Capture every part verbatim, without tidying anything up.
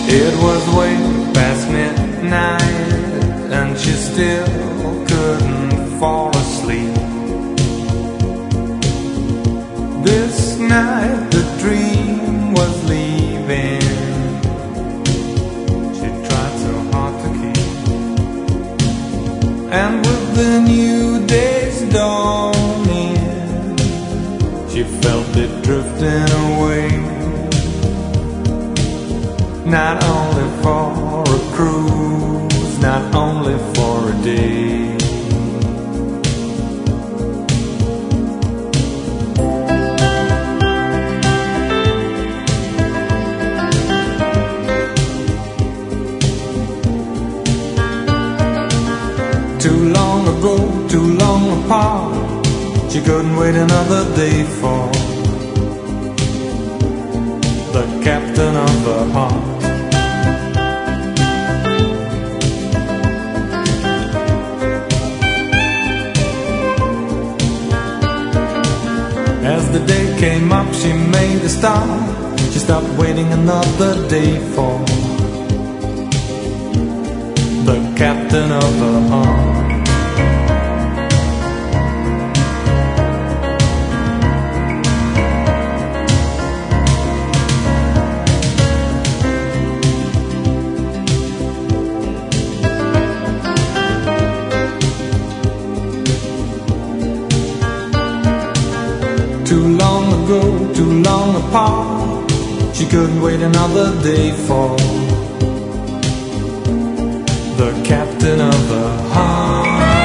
It was way past midnight and she still couldn't fall asleep. This night the dream was leaving. She tried so hard to keep. And with the new day's dawning, she felt it drifting away. Not only for a cruise, not only for a day. Too long ago, too long apart, she couldn't wait another day for the captain of her heart. As the day came up, she made a start. She stopped waiting another day for the captain of her heart. Too long ago, too long apart, she couldn't wait another day for the captain of her heart.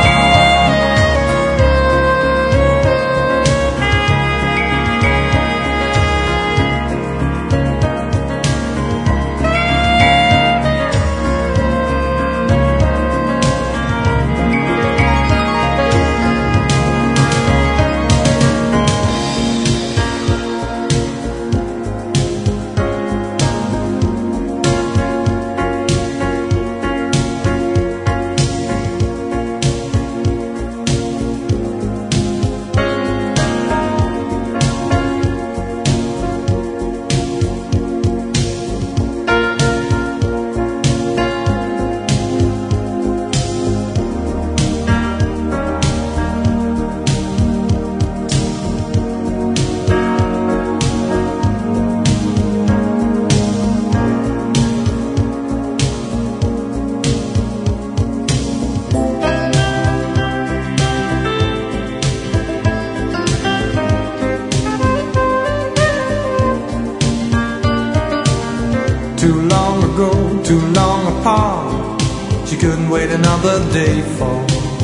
Too long ago, too long apart, she couldn't wait another day for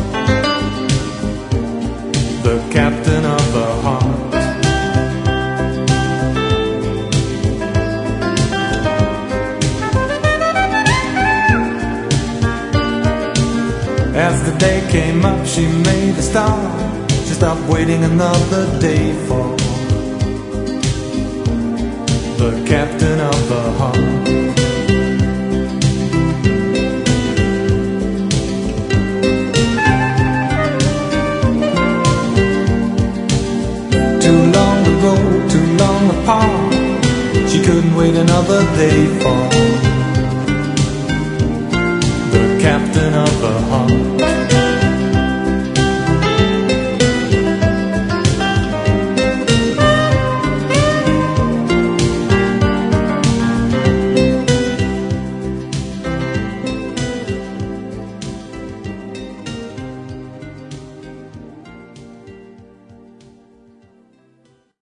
the captain of her heart. As the day came up, she made a start. She stopped waiting another day for the captain of her heart. Too long ago, too long apart, she couldn't wait another day for the captain of her heart.